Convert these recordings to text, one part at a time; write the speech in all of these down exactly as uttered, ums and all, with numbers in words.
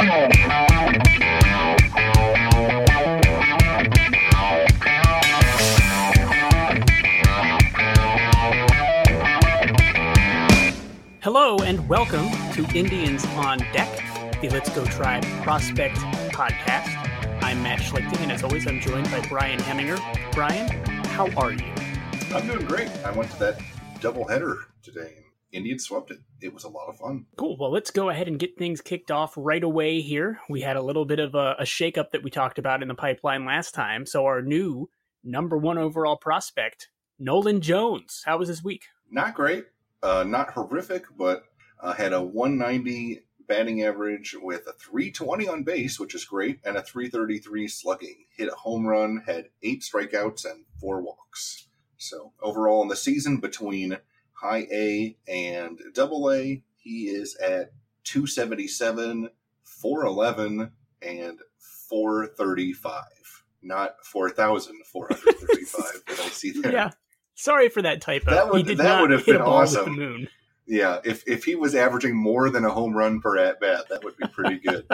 Hello and welcome to Indians on Deck, the Let's Go Tribe Prospect podcast. I'm Matt Schlichting, and as always, I'm joined by Brian Heminger. Brian, how are you? I'm doing great. I went to that doubleheader today, and Indians swept it. It was a lot of fun. Cool. Well, let's go ahead and get things kicked off right away here. We had a little bit of a, a shakeup that we talked about in the pipeline last time. So our new number one overall prospect, Nolan Jones. How was his week? Not great. Uh, not horrific, but uh, had a one ninety batting average with a three twenty on base, which is great, and a three thirty-three slugging. Hit a home run, had eight strikeouts, and four walks. So overall in the season, between high A and double A, he is at two seventy-seven, four eleven, and four thirty-five. Not four thousand four hundred thirty-five that I see there. Yeah. Sorry for that typo. That would, he did that not would have hit been a ball awesome. With the moon. Yeah, if if he was averaging more than a home run per at bat, that would be pretty good.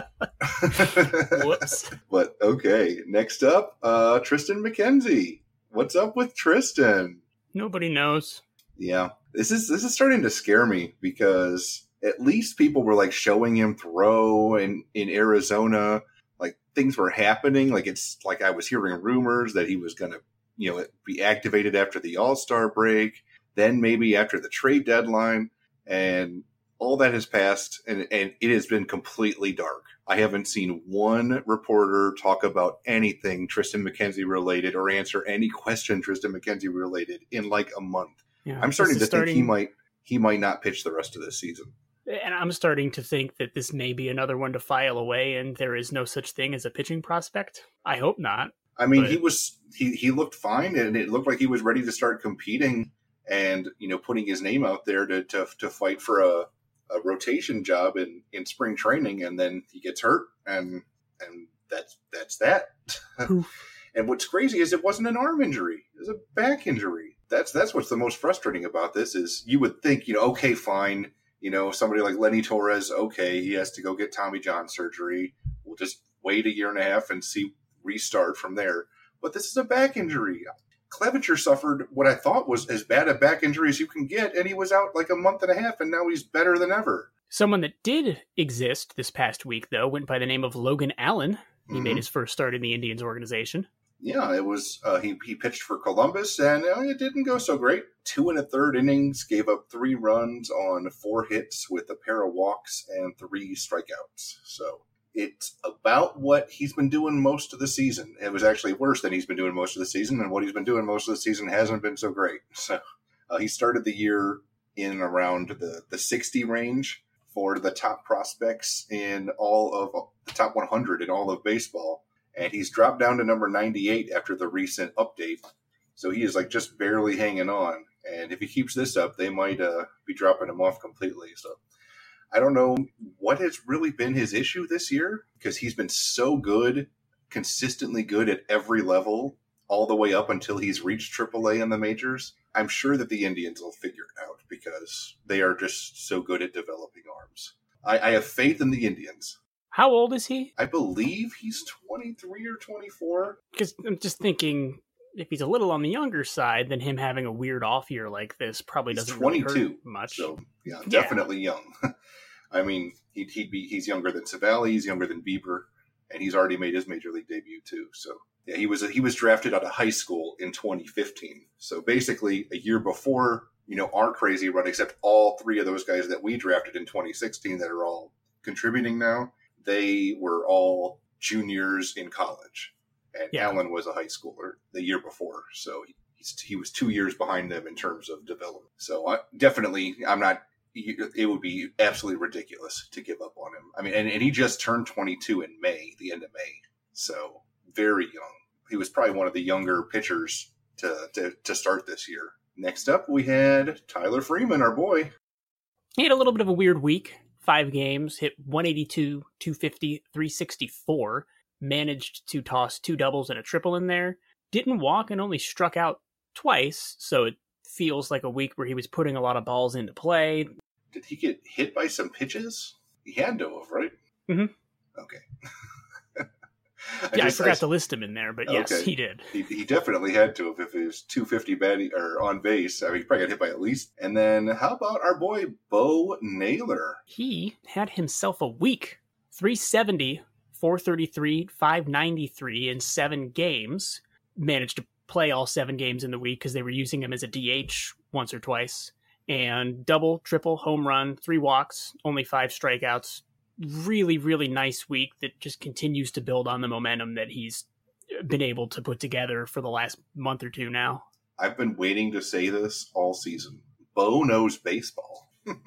Whoops. But okay, next up, uh, Triston McKenzie. What's up with Tristan? Nobody knows. Yeah, this is this is starting to scare me because at least people were like showing him throw in in Arizona, like things were happening. Like it's like I was hearing rumors that he was going to, you know, be activated after the All-Star break, then maybe after the trade deadline, and all that has passed, and, and it has been completely dark. I haven't seen one reporter talk about anything Triston McKenzie related or answer any question Triston McKenzie related in like a month. Yeah, I'm starting to starting... think he might he might not pitch the rest of this season. And I'm starting to think that this may be another one to file away, and there is no such thing as a pitching prospect. I hope not. I mean, but... he was he, he looked fine, and it looked like he was ready to start competing and, you know, putting his name out there to to, to fight for a, a rotation job in, in spring training, and then he gets hurt, and and that's that's that. And what's crazy is it wasn't an arm injury; it was a back injury. That's that's what's the most frustrating about this is you would think, you know, okay, fine, you know, somebody like Lenny Torres, okay, he has to go get Tommy John surgery. We'll just wait a year and a half and see. Restart from there. But this is a back injury. Clevenger suffered what I thought was as bad a back injury as you can get, and he was out like a month and a half, and now he's better than ever. Someone that did exist this past week, though, went by the name of Logan Allen. He mm-hmm. made his first start in the Indians organization. Yeah, it was. Uh, he he pitched for Columbus, and uh, it didn't go so great. Two and a third innings, gave up three runs on four hits with a pair of walks and three strikeouts. So it's about what he's been doing most of the season. It was actually worse than he's been doing most of the season, and what he's been doing most of the season hasn't been so great. So uh, he started the year in around the, the sixty range for the top prospects in all of the top one hundred in all of baseball, and he's dropped down to number ninety-eight after the recent update. So he is like just barely hanging on, and if he keeps this up, they might uh, be dropping him off completely. So I don't know what has really been his issue this year because he's been so good, consistently good at every level, all the way up until he's reached triple A in the majors. I'm sure that the Indians will figure it out because they are just so good at developing arms. I, I have faith in the Indians. How old is he? I believe he's twenty-three or twenty-four. Because I'm just thinking if he's a little on the younger side, then him having a weird off year like this probably he's doesn't twenty-two, really hurt much. So yeah, definitely yeah. young. I mean, he'd, he'd be, he's younger than Savali, he's younger than Bieber, and he's already made his major league debut too. So yeah, he was, he was drafted out of high school in twenty fifteen. So basically a year before, you know, our crazy run, except all three of those guys that we drafted in twenty sixteen that are all contributing now, they were all juniors in college. And yeah. Allen was a high schooler the year before. So he, he's, he was two years behind them in terms of development. So I, definitely, I'm not, it would be absolutely ridiculous to give up on him. I mean, and, and he just turned twenty-two in May, the end of May. So very young. He was probably one of the younger pitchers to, to, to start this year. Next up, we had Tyler Freeman, our boy. He had a little bit of a weird week. Five games, hit one eighty-two, two fifty, three sixty-four. Managed to toss two doubles and a triple in there. Didn't walk and only struck out twice, so it feels like a week where he was putting a lot of balls into play. Did he get hit by some pitches? He had to have, right? Mm-hmm. Okay. I yeah, just, I forgot I, to list him in there, but yes, okay. he did. He, he definitely had to if it was two fifty batting or on base. I mean, he probably got hit by at least. And then how about our boy Bo Naylor? He had himself a week. three seventy, four thirty-three, five ninety-three in seven games. Managed to play all seven games in the week because they were using him as a D H once or twice. And double, triple, home run, three walks, only five strikeouts. Really, really nice week that just continues to build on the momentum that he's been able to put together for the last month or two now. I've been waiting to say this all season. Bo knows baseball.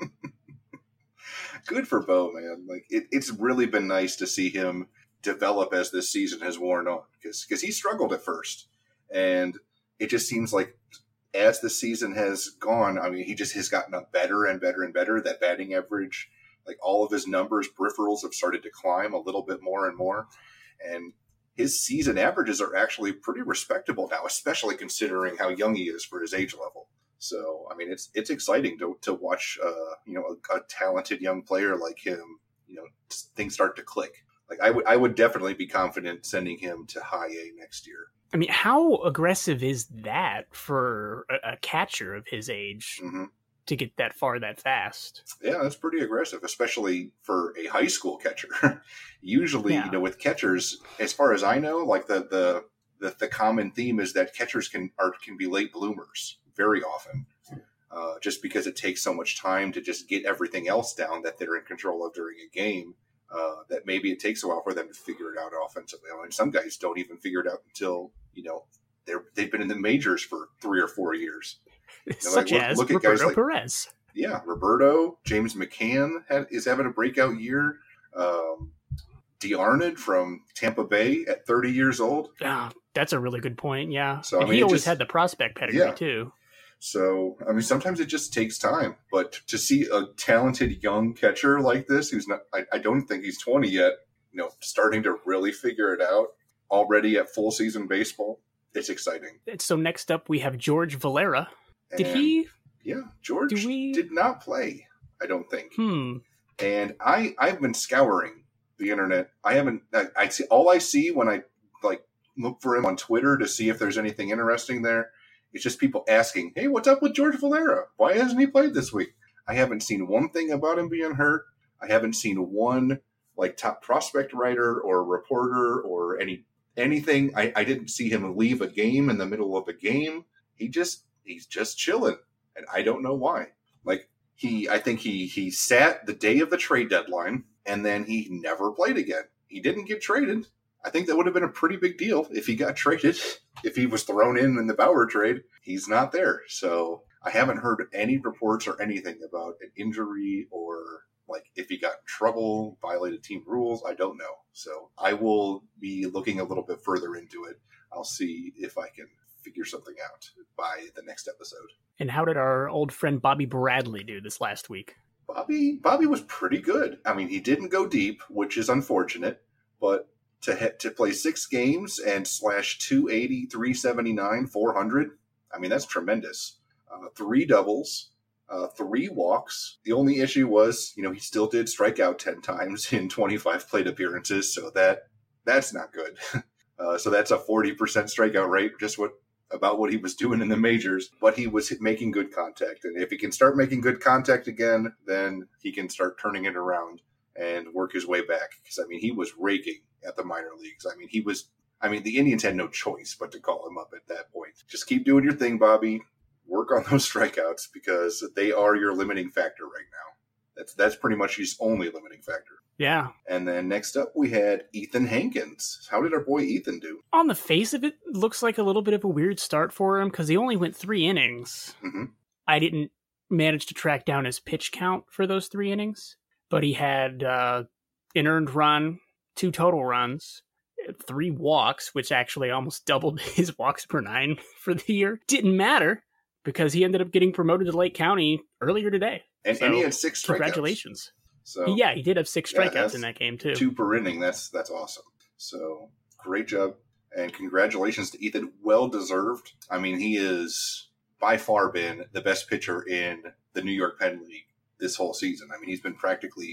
Good for Bo, man. Like it, it's really been nice to see him develop as this season has worn on, because because he struggled at first, and it just seems like as the season has gone, I mean, he just has gotten better and better and better. That batting average, like all of his numbers, peripherals have started to climb a little bit more and more. And his season averages are actually pretty respectable now, especially considering how young he is for his age level. So, I mean, it's it's exciting to to watch, uh, you know, a, a talented young player like him, you know, things start to click. Like I would I would definitely be confident sending him to high A next year. I mean, how aggressive is that for a, a catcher of his age? Mm-hmm. To get that far that fast? Yeah, that's pretty aggressive, especially for a high school catcher. Usually, yeah. you know, with catchers, as far as I know, like the the the, the common theme is that catchers can are can be late bloomers very often, uh, just because it takes so much time to just get everything else down that they're in control of during a game. Uh, that maybe it takes a while for them to figure it out offensively. I mean, some guys don't even figure it out until, you know, they're they've been in the majors for three or four years. You know, Such like, as look, look Roberto like, Perez. Yeah, Roberto, James McCann had, is having a breakout year. Um, DeArnold from Tampa Bay at thirty years old. Yeah, that's a really good point, yeah. So, and I mean, he always just, had the prospect pedigree, yeah. too. So, I mean, sometimes it just takes time. But to see a talented young catcher like this, who's not, I, I don't think he's twenty yet, you know, starting to really figure it out already at full season baseball, it's exciting. So next up, we have George Valera. Did and, he? Yeah, George do we... did not play, I don't think. Hmm. And I, I've been scouring the internet. I haven't, I, I see, all I see when I like look for him on Twitter to see if there's anything interesting there, it's just people asking, hey, what's up with George Valera? Why hasn't he played this week? I haven't seen one thing about him being hurt. I haven't seen one like top prospect writer or reporter or any anything. I, I didn't see him leave a game in the middle of a game. He just, he's just chilling. And I don't know why. Like he, I think he, he sat the day of the trade deadline and then he never played again. He didn't get traded. I think that would have been a pretty big deal if he got traded. If he was thrown in in the Bauer trade, he's not there. So I haven't heard any reports or anything about an injury or like if he got in trouble, violated team rules. I don't know. So I will be looking a little bit further into it. I'll see if I can figure something out by the next episode. And how did our old friend Bobby Bradley do this last week? Bobby, Bobby was pretty good. I mean, he didn't go deep, which is unfortunate, but to hit, to play six games and slash two eighty, three seventy-nine, four hundred, I mean, that's tremendous. Uh, three doubles, uh, three walks. The only issue was, you know, he still did strike out ten times in twenty-five plate appearances, so that that's not good. uh, so that's a forty percent strikeout rate, just what about what he was doing in the majors, but he was making good contact. And if he can start making good contact again, then he can start turning it around and work his way back. Because, I mean, he was raking at the minor leagues. I mean, he was, I mean, the Indians had no choice but to call him up at that point. Just keep doing your thing, Bobby. Work on those strikeouts because they are your limiting factor right now. That's that's pretty much his only limiting factor. Yeah. And then next up, we had Ethan Hankins. How did our boy Ethan do? On the face of it, looks like a little bit of a weird start for him because he only went three innings. Mm-hmm. I didn't manage to track down his pitch count for those three innings, but he had uh, an earned run, two total runs, three walks, which actually almost doubled his walks per nine for the year. Didn't matter because he ended up getting promoted to Lake County earlier today. And, so, and he had six strikeouts. Congratulations. So, yeah, he did have six strikeouts yeah, in that game, too. Two per inning. That's that's awesome. So, great job. And congratulations to Ethan. Well-deserved. I mean, he is by far been the best pitcher in the New York Penn League this whole season. I mean, he's been practically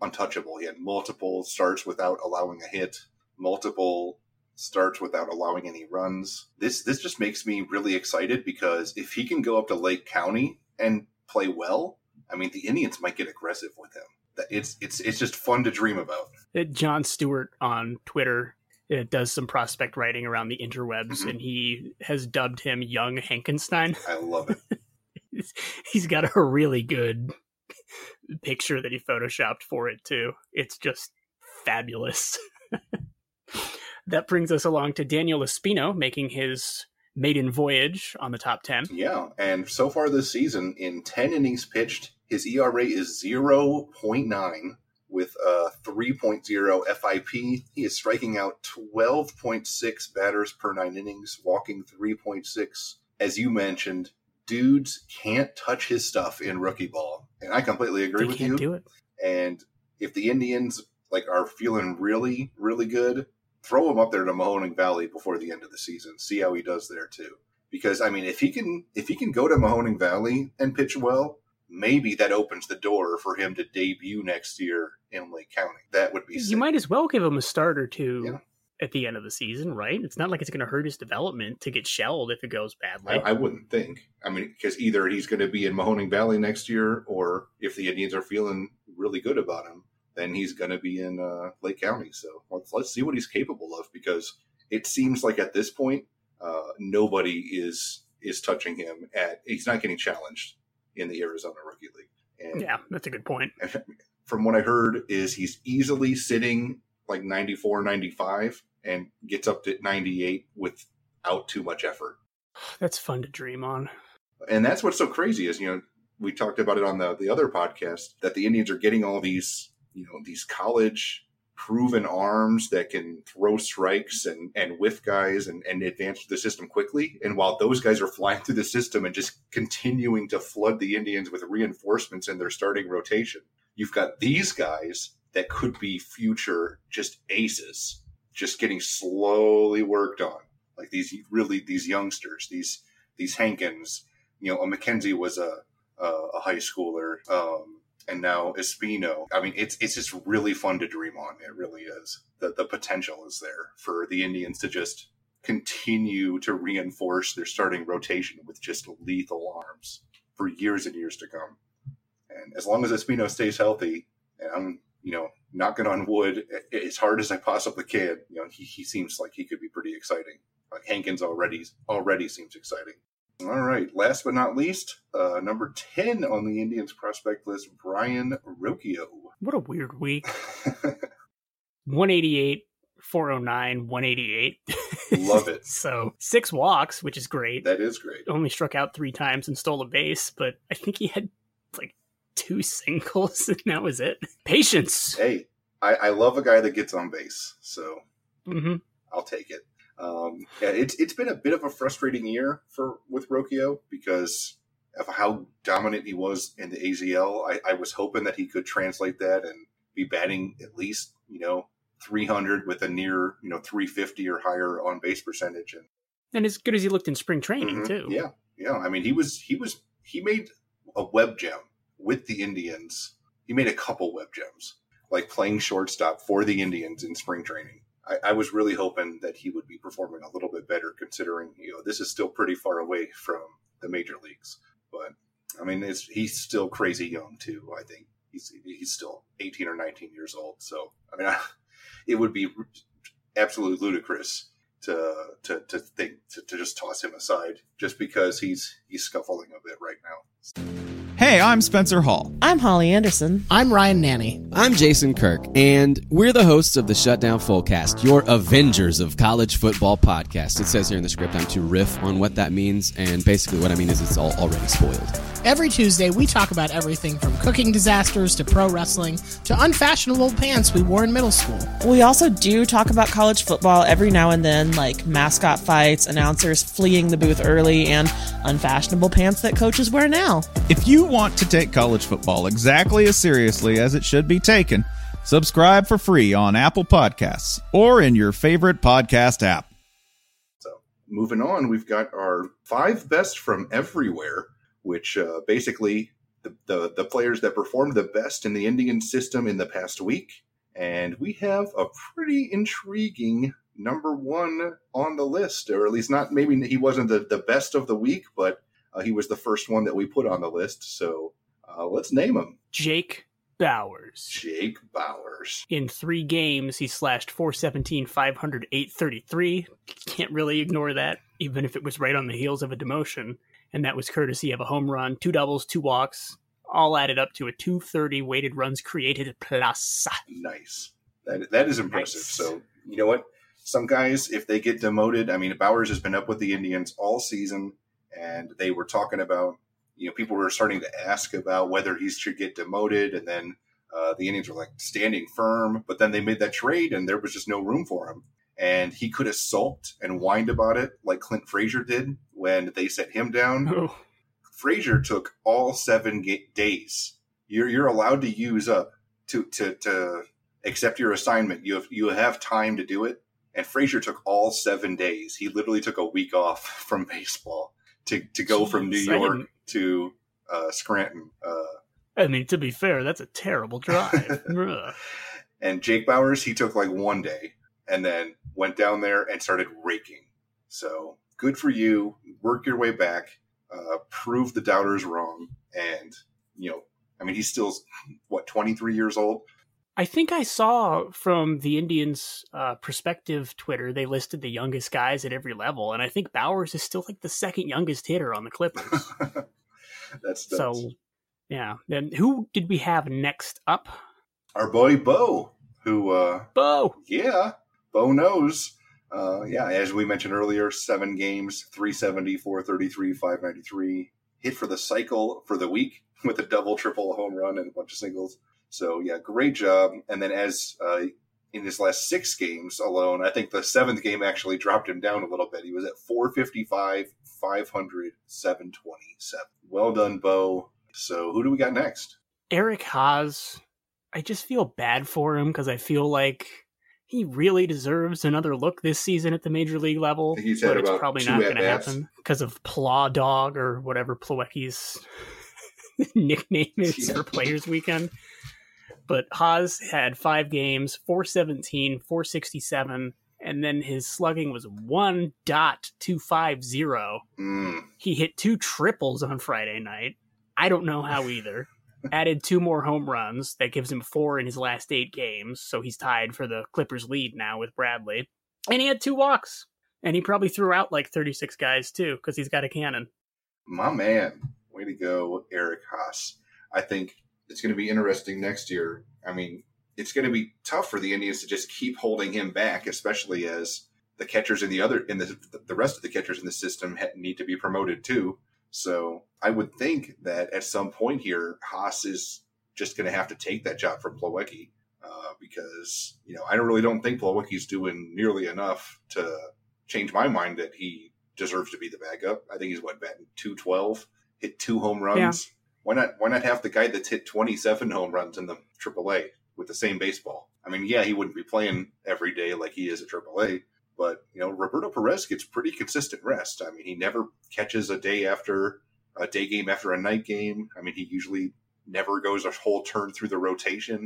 untouchable. He had multiple starts without allowing a hit, multiple starts without allowing any runs. This this just makes me really excited because if he can go up to Lake County and play well, I mean, the Indians might get aggressive with him. It's it's it's just fun to dream about. Jon Stewart on Twitter it does some prospect writing around the interwebs, mm-hmm. and he has dubbed him Young Hankenstein. I love it. he's, he's got a really good picture that he photoshopped for it, too. It's just fabulous. That brings us along to Daniel Espino making his maiden voyage on the top ten. Yeah, and so far this season, in ten innings pitched, his E R A is zero point nine with a three point oh F I P. He is striking out twelve point six batters per nine innings, walking three point six. As you mentioned, dudes can't touch his stuff in rookie ball, and I completely agree they with can't you. Do it. And if the Indians like are feeling really, really good, throw him up there to Mahoning Valley before the end of the season. See how he does there too. Because I mean, if he can, if he can go to Mahoning Valley and pitch well, maybe that opens the door for him to debut next year in Lake County. That would be sick. You might as well give him a start or two yeah. at the end of the season, right? It's not like it's going to hurt his development to get shelled if it goes badly. I, I wouldn't think. I mean, because either he's going to be in Mahoning Valley next year, or if the Indians are feeling really good about him, then he's going to be in uh, Lake County. So let's, let's see what he's capable of, because it seems like at this point, uh, nobody is is touching him. At he's not getting challenged in the Arizona Rookie League. And yeah, that's a good point. From what I heard is he's easily sitting like ninety-four, ninety-five and gets up to ninety-eight without too much effort. That's fun to dream on. And that's what's so crazy is, you know, we talked about it on the, the other podcast, that the Indians are getting all these, you know, these college proven arms that can throw strikes and, and whiff guys and, and advance the system quickly. And while those guys are flying through the system and just continuing to flood the Indians with reinforcements in their starting rotation, you've got these guys that could be future just aces, just getting slowly worked on. Like these really, these youngsters, these, these Hankins, you know, a McKenzie was a, a, a high schooler, um, and now Espino. I mean, it's it's just really fun to dream on. It really is. The the potential is there for the Indians to just continue to reinforce their starting rotation with just lethal arms for years and years to come. And as long as Espino stays healthy, and I'm, you know, knocking on wood as hard as I possibly can, you know, he, he seems like he could be pretty exciting. Like Hankins already already seems exciting. All right. Last but not least, uh, number ten on the Indians prospect list, Brayan Rocchio. What a weird week. one eighty-eight, four oh nine, one eighty-eight. Love it. So six walks, which is great. That is great. Only struck out three times and stole a base, but I think he had like two singles and that was it. Patience. Hey, I, I love a guy that gets on base, so mm-hmm. I'll take it. Um, yeah, it's it's been a bit of a frustrating year for with Rocchio because of how dominant he was in the A Z L. I, I was hoping that he could translate that and be batting at least, you know, three hundred with a near, you know, three fifty or higher on base percentage, and and as good as he looked in spring training mm-hmm, too. Yeah, yeah. I mean, he was he was he made a web gem with the Indians. He made a couple web gems, like playing shortstop for the Indians in spring training. I, I was really hoping that he would be performing a little bit better, considering, you know, this is still pretty far away from the major leagues. But I mean, it's, he's still crazy young too. I think he's he's still eighteen or nineteen years old. So I mean, I, it would be absolutely ludicrous to to to think to, to just toss him aside just because he's he's scuffling a bit right now. Hey, I'm Spencer Hall. I'm Holly Anderson. I'm Ryan Nanny. I'm Jason Kirk, and we're the hosts of the Shutdown Fullcast, your Avengers of College Football podcast. It says here in the script I'm to riff on what that means, and basically what I mean is it's all already spoiled. Every Tuesday, we talk about everything from cooking disasters to pro wrestling to unfashionable pants we wore in middle school. We also do talk about college football every now and then, like mascot fights, announcers fleeing the booth early, and unfashionable pants that coaches wear now. If you want to take college football exactly as seriously as it should be taken, subscribe for free on Apple Podcasts or in your favorite podcast app. So, moving on, we've got our five best from everywhere, which uh, basically the, the, the players that performed the best in the Indian system in the past week. And we have a pretty intriguing number one on the list, or at least not, maybe he wasn't the, the best of the week, but uh, he was the first one that we put on the list. So uh, let's name him. Jake Bowers. Jake Bowers. In three games, he slashed four seventeen, five hundred, eight thirty-three. Can't really ignore that, even if it was right on the heels of a demotion. And that was courtesy of a home run, two doubles, two walks, all added up to a two thirty weighted runs created plus. Nice. That That is impressive. Nice. So, you know what? Some guys, if they get demoted, I mean, Bowers has been up with the Indians all season, and they were talking about, you know, people were starting to ask about whether he should get demoted, and then uh, the Indians were like standing firm, but then they made that trade, and there was just no room for him. And he could have sulked and whined about it like Clint Frazier did when they set him down. Oh. Frazier took all seven ga- days. You're you're allowed to use up to, to to accept your assignment. You have you have time to do it. And Frazier took all seven days. He literally took a week off from baseball to, to go Jeez, from New I York didn't- to uh, Scranton. Uh, I mean, to be fair, that's a terrible drive. Ugh. and Jake Bowers, he took like one day and then went down there and started raking. So good for you. Work your way back. Uh, prove the doubters wrong. And, you know, I mean, he's still, what, twenty-three years old? I think I saw from the Indians' uh, perspective Twitter, they listed the youngest guys at every level, and I think Bowers is still like the second youngest hitter on the Clippers. That's nuts. So, yeah. Then who did we have next up? Our boy Bo, who, uh, Bo. yeah, Bo knows. Uh, yeah, as we mentioned earlier, seven games, three seventy, four thirty-three, five ninety-three. Hit for the cycle for the week with a double, triple, a home run, and a bunch of singles. So, yeah, great job. And then as uh, in his last six games alone, I think the seventh game actually dropped him down a little bit. He was at four fifty-five, five hundred, seven twenty-seven. Well done, Bo. So who do we got next? Eric Haas. I just feel bad for him because I feel like he really deserves another look this season at the major league level. I think he's had but it's about probably two not going to at-bats. happen because of Plaw Dog or whatever Plawecki's nickname is Yeah. for Players Weekend. But Haas had five games, four seventeen, four sixty-seven, and then his slugging was one point two five zero. Mm. He hit two triples on Friday night. I don't know how either. Added two more home runs. That gives him four in his last eight games. So he's tied for the Clippers lead now with Bradley. And he had two walks. And he probably threw out like thirty-six guys too, because he's got a cannon. My man. Way to go, Eric Haas. I think it's going to be interesting next year. I mean, it's going to be tough for the Indians to just keep holding him back, especially as the catchers in the other in the the rest of the catchers in the system need to be promoted too. So I would think that at some point here, Haas is just going to have to take that job from Plawecki uh, because, you know, I don't really don't think Plawecki's doing nearly enough to change my mind that he deserves to be the backup. I think he's what, batting two twelve, hit two home runs. Yeah. Why not? Why not have the guy that's hit twenty-seven home runs in the triple A with the same baseball? I mean, yeah, he wouldn't be playing every day like he is at triple A. But, you know, Roberto Perez gets pretty consistent rest. I mean, he never catches a day after a day game after a night game. I mean, he usually never goes a whole turn through the rotation.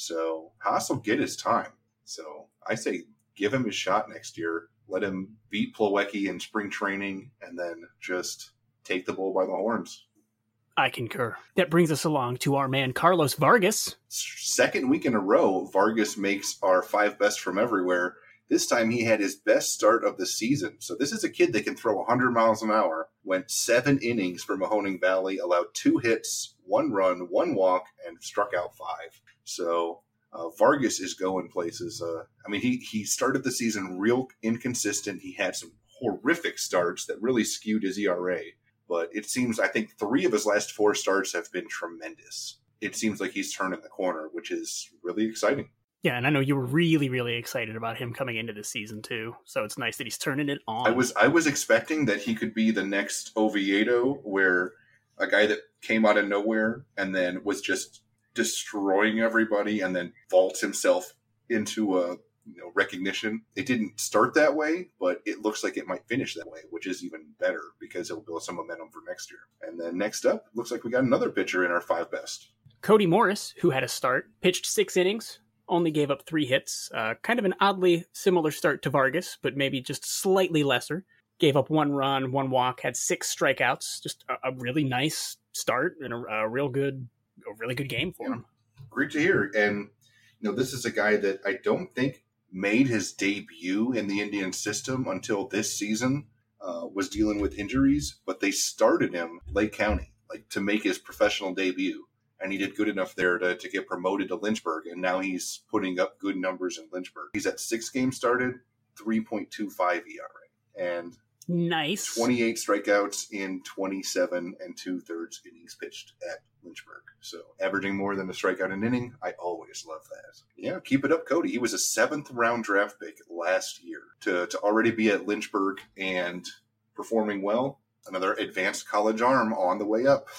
So Haas will get his time. So I say give him his shot next year. Let him beat Plawecki in spring training and then just take the bull by the horns. I concur. That brings us along to our man Carlos Vargas. Second week in a row, Vargas makes our five best from everywhere. This time he had his best start of the season. So this is a kid that can throw one hundred miles an hour, went seven innings for Mahoning Valley, allowed two hits, one run, one walk, and struck out five. So uh, Vargas is going places. Uh, I mean, he, he started the season real inconsistent. He had some horrific starts that really skewed his E R A. But it seems, I think three of his last four starts have been tremendous. It seems like he's turning the corner, which is really exciting. Yeah, and I know you were really, really excited about him coming into this season too. So it's nice that he's turning it on. I was I was expecting that he could be the next Oviedo, where a guy that came out of nowhere and then was just destroying everybody and then vaults himself into a you know, recognition. It didn't start that way, but it looks like it might finish that way, which is even better because it'll build some momentum for next year. And then next up, looks like we got another pitcher in our five best. Cody Morris, who had a start, pitched six innings, only gave up three hits. Uh, kind of an oddly similar start to Vargas, but maybe just slightly lesser. Gave up one run, one walk, had six strikeouts. Just a, a really nice start and a, a real good, a really good game for yeah. him. Great to hear. And you know, this is a guy that I don't think made his debut in the Indian system until this season. Uh, was dealing with injuries, but they started him Lake County, like to make his professional debut. And he did good enough there to, to get promoted to Lynchburg. And now he's putting up good numbers in Lynchburg. He's at six games started, three point two five E R A. And nice. twenty-eight strikeouts in twenty-seven and two-thirds innings pitched at Lynchburg. So averaging more than a strikeout an inning, I always love that. Yeah, keep it up, Cody. He was a seventh round draft pick last year. To, to already be at Lynchburg and performing well, another advanced college arm on the way up.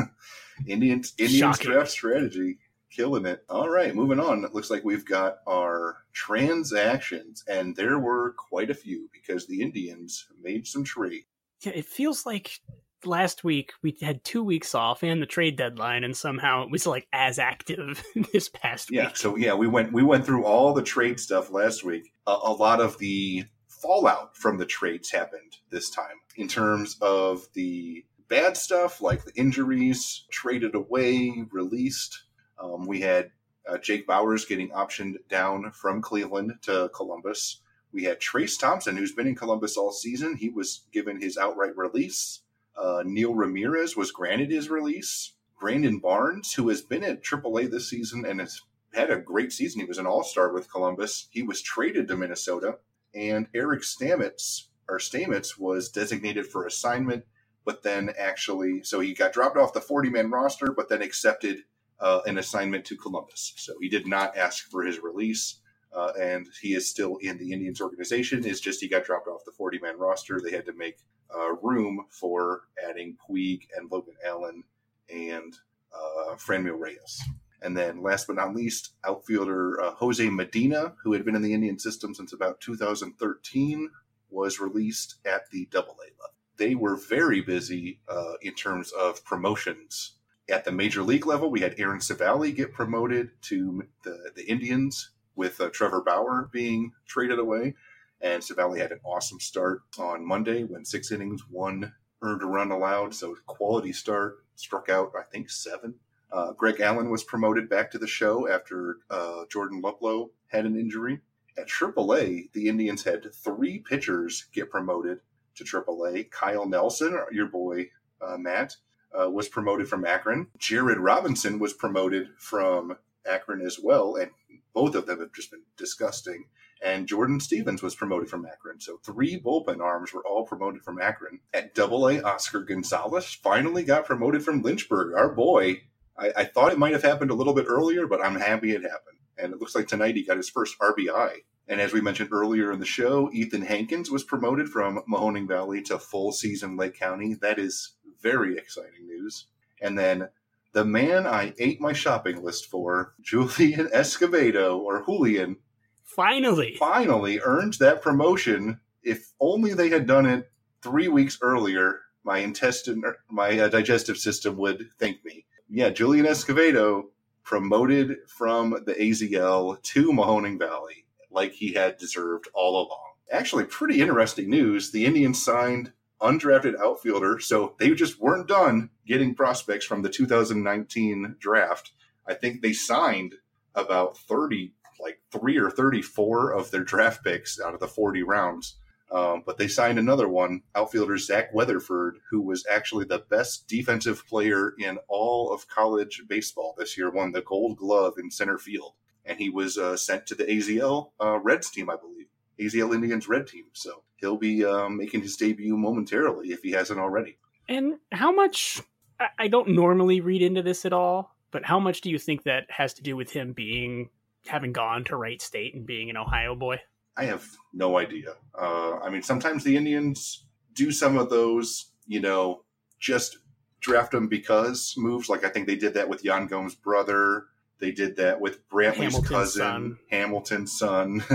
Indians, Indians draft strategy, killing it. All right, moving on. It looks like we've got our transactions, and there were quite a few because the Indians made some trade. Yeah, it feels like last week we had two weeks off and the trade deadline, and somehow it was like as active this past yeah, week. Yeah, so yeah, we went we went through all the trade stuff last week. Uh, a lot of the fallout from the trades happened this time in terms of the bad stuff like the injuries, traded away, released. Um, we had uh, Jake Bowers getting optioned down from Cleveland to Columbus. We had Trace Thompson, who's been in Columbus all season. He was given his outright release. Uh, Neil Ramirez was granted his release. Brandon Barnes, who has been at triple A this season and has had a great season. He was an all-star with Columbus. He was traded to Minnesota. And Eric Stamets, or Stamets, was designated for assignment, but then actually, so he got dropped off the forty-man roster, but then accepted uh, an assignment to Columbus. So he did not ask for his release, uh, and he is still in the Indians organization. It's just he got dropped off the forty-man roster. They had to make uh, room for adding Puig and Logan Allen and uh, Franmil Reyes. And then last but not least, outfielder uh, Jose Medina, who had been in the Indian system since about two thousand thirteen, was released at the double A level. They were very busy uh, in terms of promotions. At the major league level, we had Aaron Savali get promoted to the, the Indians with uh, Trevor Bauer being traded away. And Savali had an awesome start on Monday, went six innings, one earned a run allowed. So quality start, struck out, I think, seven. Uh, Greg Allen was promoted back to the show after uh, Jordan Luplow had an injury. At triple A, the Indians had three pitchers get promoted to triple A. Kyle Nelson, your boy uh, Matt, uh, was promoted from Akron. Jared Robinson was promoted from Akron as well, and both of them have just been disgusting. And Jordan Stevens was promoted from Akron. So three bullpen arms were all promoted from Akron. At double A, Oscar Gonzalez finally got promoted from Lynchburg, our boy. I, I thought it might have happened a little bit earlier, but I'm happy it happened. And it looks like tonight he got his first R B I. And as we mentioned earlier in the show, Ethan Hankins was promoted from Mahoning Valley to full season Lake County. That is very exciting news. And then the man I ate my shopping list for, Julian Escobedo, or Julian, finally, finally earned that promotion. If only they had done it three weeks earlier, my intestine, my uh, digestive system would thank me. Yeah, Julian Escobedo promoted from the A Z L to Mahoning Valley, like he had deserved all along. Actually, pretty interesting news. The Indians signed undrafted outfielder, so they just weren't done getting prospects from the two thousand nineteen draft. I think they signed about thirty, like three or thirty-four of their draft picks out of the forty rounds. Um, but they signed another one, outfielder Zach Weatherford, who was actually the best defensive player in all of college baseball this year, won the Gold Glove in center field. And he was uh, sent to the A Z L uh, Reds team, I believe. A Z L Indians Red team. So he'll be um, making his debut momentarily if he hasn't already. And how much, I don't normally read into this at all, but how much do you think that has to do with him being, having gone to Wright State and being an Ohio boy? I have no idea. Uh, I mean, sometimes the Indians do some of those, you know, just draft them because moves. Like I think they did that with Yan Gomes' brother. They did that with Brantley's Hamilton's cousin, son. Hamilton's son.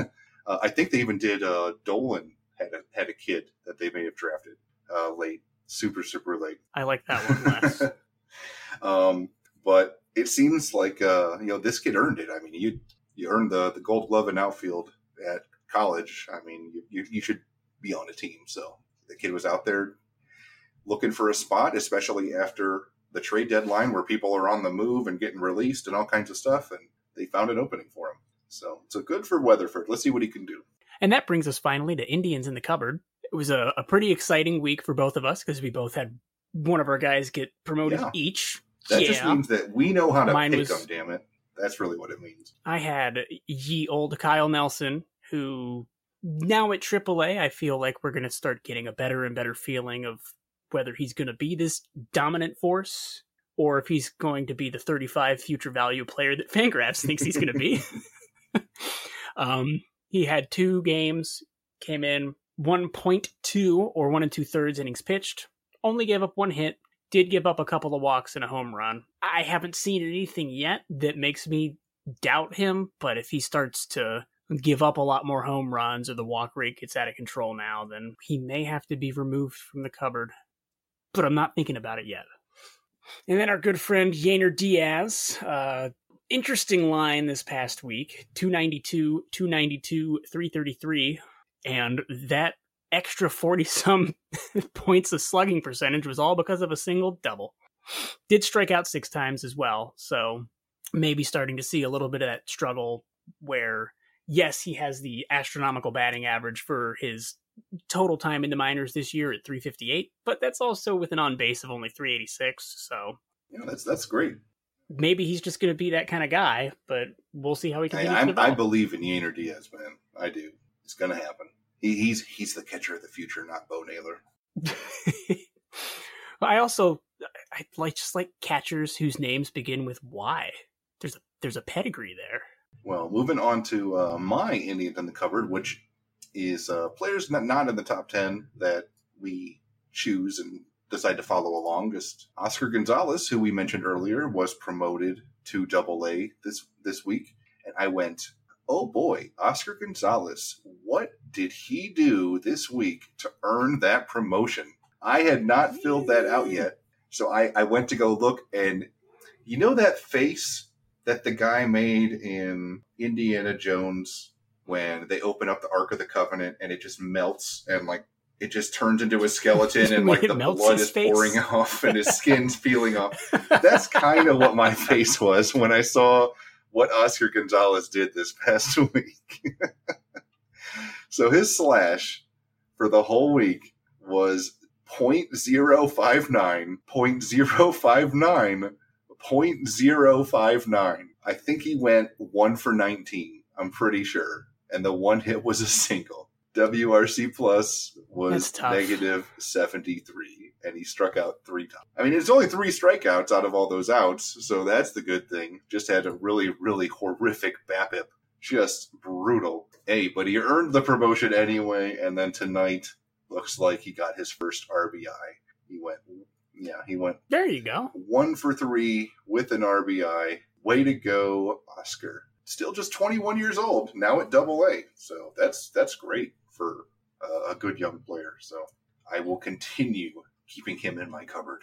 Uh, I think they even did. Uh, Dolan had a, had a kid that they may have drafted uh, late, super super late. I like that one less. um, but it seems like uh, you know this kid earned it. I mean, you you earned the the Gold Glove in outfield at college. I mean, you you, you should be on a team. So the kid was out there looking for a spot, especially after the trade deadline where people are on the move and getting released and all kinds of stuff, and they found an opening for him. So, so good for Weatherford. Let's see what he can do. And that brings us finally to Indians in the Cupboard. It was a, a pretty exciting week for both of us because we both had one of our guys get promoted Yeah. each. That yeah. just means that we know how to Mine pick was- them, damn it. That's really what it means. I had ye old Kyle Nelson, who now at triple A, I feel like we're going to start getting a better and better feeling of whether he's going to be this dominant force or if he's going to be the thirty-five future value player that Fangraphs thinks he's going to be. um, he had two games, came in one point two or one and two thirds innings pitched, only gave up one hit, did give up a couple of walks and a home run. I haven't seen anything yet that makes me doubt him, but if he starts to give up a lot more home runs or the walk rate gets out of control now, then he may have to be removed from the cupboard. But I'm not thinking about it yet. And then our good friend Yainer Diaz, uh, interesting line this past week, two ninety-two, two ninety-two, three thirty-three, and that extra forty-some points of slugging percentage was all because of a single double. Did strike out six times as well, so maybe starting to see a little bit of that struggle where, yes, he has the astronomical batting average for his total time in the minors this year at three fifty-eight, but that's also with an on-base of only three eighty-six, so Yeah, that's that's great. maybe he's just going to be that kind of guy, but we'll see how he I, continues to I, I develop. believe in Yainer Diaz, man. I do. It's going to happen. He, he's he's the catcher of the future, not Bo Naylor. I also I like just like catchers whose names begin with Y. There's a there's a pedigree there. Well, moving on to uh, my Indians in the cupboard, which is uh, players not, not in the top ten that we choose and decide to follow along. Just Oscar Gonzalez, who we mentioned earlier, was promoted to Double A this this week, and I went, oh boy, Oscar Gonzalez, what did he do this week to earn that promotion? I had not filled that out yet, so I, I went to go look, and you know that face that the guy made in Indiana Jones when they open up the Ark of the Covenant and it just melts and like it just turns into a skeleton and like It the melts blood his is face? pouring off and his skin's peeling off. That's kind of what my face was when I saw what Oscar Gonzalez did this past week. So his slash for the whole week was point zero five nine, point zero five nine, point zero five nine. I think he went one for nineteen. I'm pretty sure. And the one hit was a single. W R C plus was That's tough. negative seventy-three, and he struck out three times. I mean, it's only three strikeouts out of all those outs, so that's the good thing. Just had a really, really horrific BABIP. Just brutal. Hey, but he earned the promotion anyway, and then tonight looks like he got his first R B I. He went, yeah, he went There you go. one for three with an R B I. Way to go, Oscar. Still just twenty-one years old, now at Double A. So that's that's great for uh, a good young player. So I will continue keeping him in my cupboard.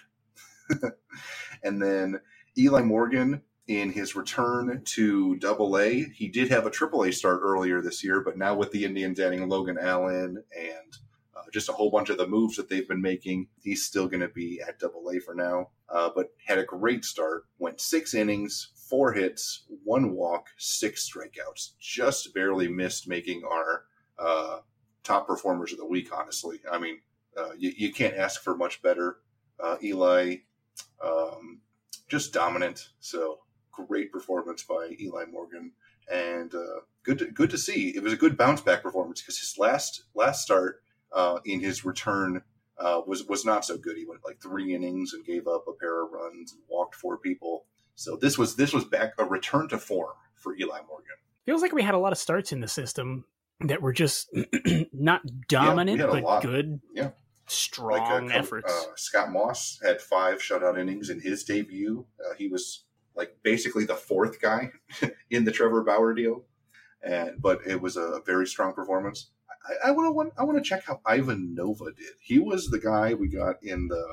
And then Eli Morgan, in his return to Double A, he did have a Triple A start earlier this year, but now with the Indians adding Logan Allen and uh, just a whole bunch of the moves that they've been making, he's still going to be at Double A for now. Uh, but had a great start, went six innings, four hits, one walk, six strikeouts. Just barely missed making our uh, top performers of the week, honestly. I mean, uh, you, you can't ask for much better. Uh, Eli, um, just dominant. So great performance by Eli Morgan. And uh, good, to, good to see. It was a good bounce back performance because his last last start uh, in his return uh, was, was not so good. He went like three innings and gave up a pair of runs and walked four people. So this was this was back a return to form for Eli Morgan. Feels like we had a lot of starts in the system that were just not dominant, had a but lot. good, Yeah. strong uh, efforts. Uh, Scott Moss had five shutout innings in his debut. Uh, he was like basically the fourth guy in the Trevor Bauer deal. and but it was a very strong performance. I want to I want to check how Ivan Nova did. He was the guy we got in the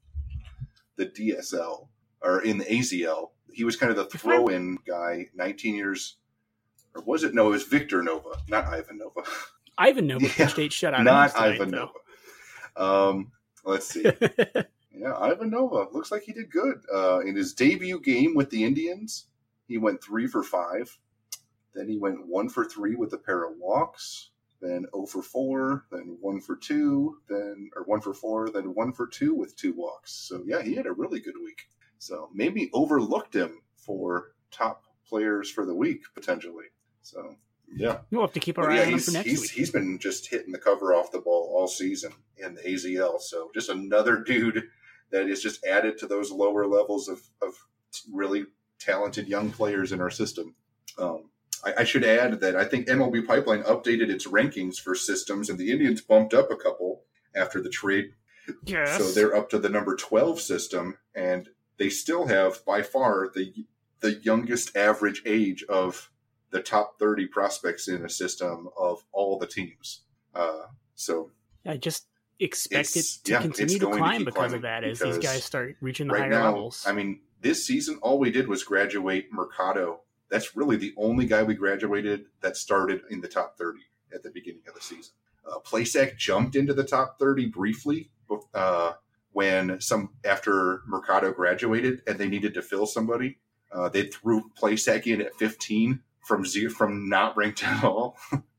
the D S L or in the A Z L. He was kind of the throw-in guy. nineteen years, or was it? No, it was Victor Nova, not Ivan Nova. Ivan Nova pitched eight shutout. Not tonight, Ivan though. Nova. Um, let's see. Yeah, Ivan Nova looks like he did good uh, in his debut game with the Indians. He went three for five. Then he went one for three with a pair of walks. Then zero for four. Then one for two. Then or one for four. Then one for two with two walks. So yeah, he had a really good week. So maybe overlooked him for top players for the week potentially. So yeah, we'll have to keep our but eye yeah, on him he's, for next he's, week. He's been just hitting the cover off the ball all season in the A Z L. So just another dude that is just added to those lower levels of, of really talented young players in our system. Um, I, I should add that I think M L B Pipeline updated its rankings for systems, and the Indians bumped up a couple after the trade. Yes. So they're up to the number twelve system, and they still have by far the the youngest average age of the top thirty prospects in a system of all the teams. Uh, so I just expect it It's- to yeah, continue it's to going to climb keep because of climbing that as these because guys start reaching the right higher now, levels. I mean, this season, all we did was graduate Mercado. That's really the only guy we graduated that started in the top thirty at the beginning of the season. Uh, Plesac jumped into the top thirty briefly uh, when some after Mercado graduated and they needed to fill somebody. Uh, they threw Plesac in at fifteen from zero, from not ranked at all.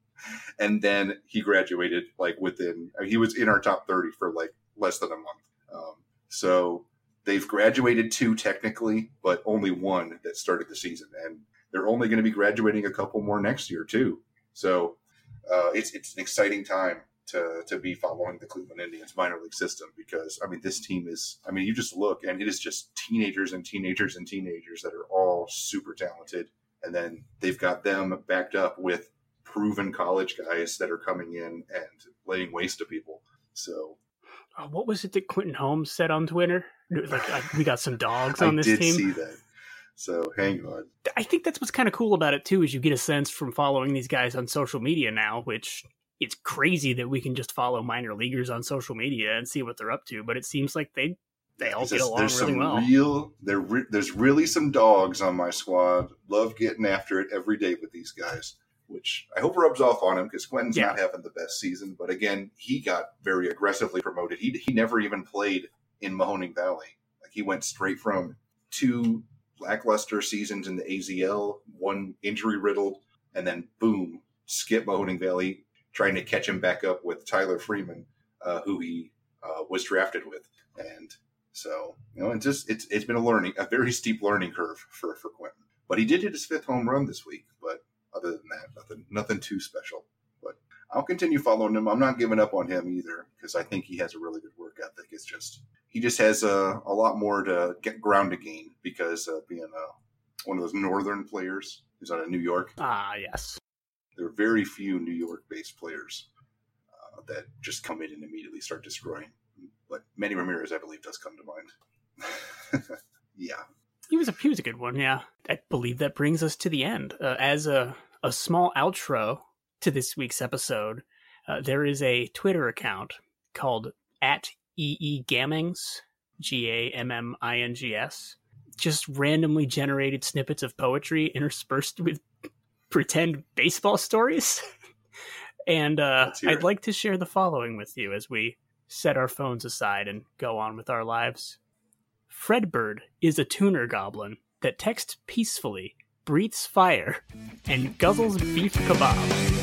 And then he graduated like within, he was in our top thirty for like less than a month. Um, so they've graduated two technically, but only one that started the season. And they're only going to be graduating a couple more next year too. So uh, it's it's an exciting time to to be following the Cleveland Indians minor league system because, I mean, this team is, I mean, you just look and it is just teenagers and teenagers and teenagers that are all super talented. And then they've got them backed up with proven college guys that are coming in and laying waste to people. So Oh, what was it that Quentin Holmes said on Twitter? It was like, like, we got some dogs I on this did team. see that. So hang on. I think that's what's kind of cool about it too, is you get a sense from following these guys on social media now, which it's crazy that we can just follow minor leaguers on social media and see what they're up to. But it seems like they they all There's, get along there's really some well. real there. Re, there's really some dogs on my squad. Love getting after it every day with these guys, which I hope rubs off on him because Quentin's Yeah. not having the best season. But again, he got very aggressively promoted. He he never even played in Mahoning Valley. Like he went straight from two lackluster seasons in the A Z L, one injury riddled, and then boom, skip Mahoning Valley, trying to catch him back up with Tyler Freeman, uh, who he uh, was drafted with. And so, you know, it's just it's it's been a learning, a very steep learning curve for for Quentin. But he did hit his fifth home run this week. But other than that, nothing nothing too special. But I'll continue following him. I'm not giving up on him either because I think he has a really good work ethic. It's just he just has a, a lot more to get ground to gain because uh, being a, one of those northern players who's out of New York. Ah, yes. There are very few New York-based players uh, that just come in and immediately start destroying. But Manny Ramirez, I believe, does come to mind. Yeah. He was a he was a good one, yeah. I believe that brings us to the end. Uh, as a, a small outro to this week's episode, uh, there is a Twitter account called at E E Gammings, G A M M I N G S. Just randomly generated snippets of poetry interspersed with pretend baseball stories. And uh, Let's hear I'd it. like to share the following with you as we set our phones aside and go on with our lives. Fredbird is a tuner goblin that texts peacefully, breathes fire, and guzzles beef kebab.